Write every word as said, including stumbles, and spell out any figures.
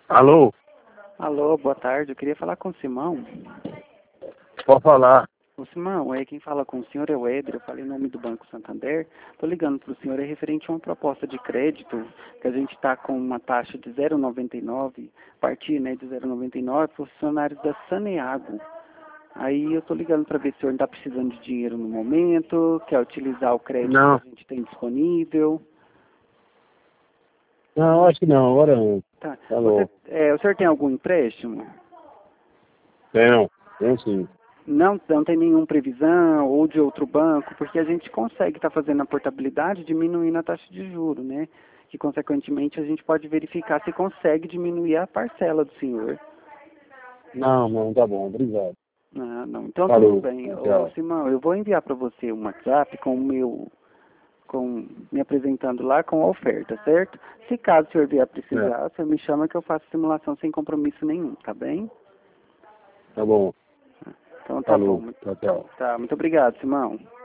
Alô? Alô, boa tarde. Eu queria falar com o Simão. Pode falar. O Simão, é quem fala com o senhor é o Éder. Eu falei em nome do Banco Santander. Estou ligando para o senhor é referente a uma proposta de crédito que a gente está com uma taxa de zero vírgula noventa e nove, partir né, de zero vírgula noventa e nove, funcionários da Saneago. Aí eu estou ligando para ver se o senhor está precisando de dinheiro no momento, quer utilizar o crédito Não. que a gente tem disponível. Não, acho que não. Agora não. Tá. Alô? Você, é, o senhor tem algum empréstimo? Tem, tem sim. Não, não tem nenhuma previsão ou de outro banco, porque a gente consegue estar fazendo a portabilidade diminuindo a taxa de juros, né? Que, consequentemente, a gente pode verificar se consegue diminuir a parcela do senhor. Não, não, tá bom. Obrigado. Ah, não. Então, tudo Falou. bem. Ô, Tchau. Simão, eu vou enviar para você um WhatsApp com o meu, com, me apresentando lá com a oferta, certo? Se caso o senhor vier a É, precisar, o senhor me chama que eu faço simulação sem compromisso nenhum, tá bem? tá bom. Então, tá bom. Falou. Muito- Tchau, Tá, tchau. tá. Muito obrigado, Simão.